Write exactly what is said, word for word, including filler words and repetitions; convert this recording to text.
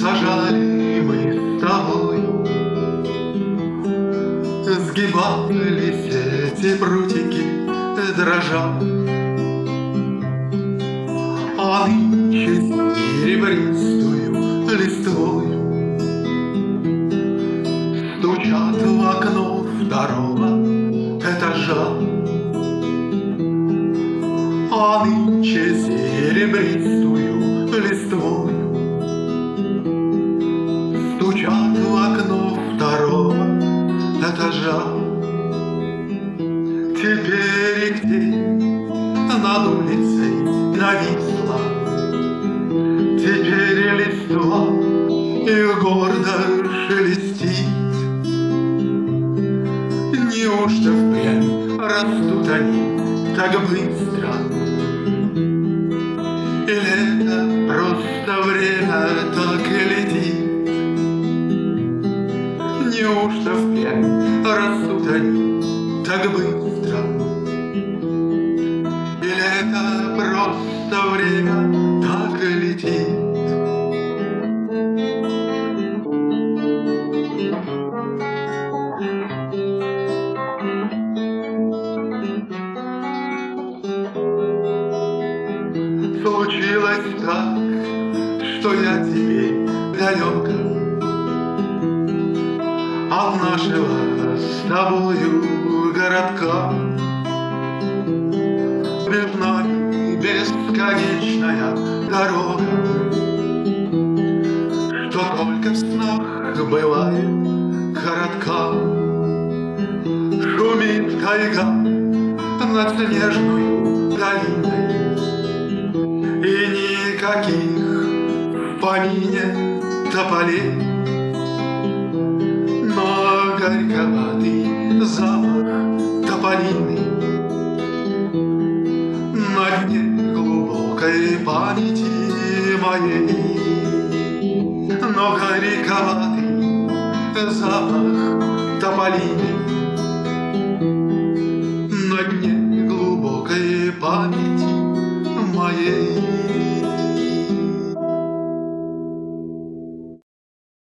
Сажали мы с тобою, сгибались эти прутики, дрожа. А нынче серебристую листвою стучат в окно второго этажа. А нынче серебристую листвою стучат в окно второго этажа. Теперь их тень над улицей нависла, теперь листва их гордо шелестит. Неужто впрямь растут они так быстро? Или это просто время так и летит? Неужто впрямь растут они так быстро? Или это просто время так и летит? Случилось так, что я теперь далеко от нашего с тобою городка. Перед нами бесконечная дорога, что только в снах бывает коротка. Шумит тайга над снежную долиной, и никаких в помине тополей, но горьковатый запах тополины на дне глубокой памяти моей. Но горьковатый запах тополины на дне глубокой памяти моей.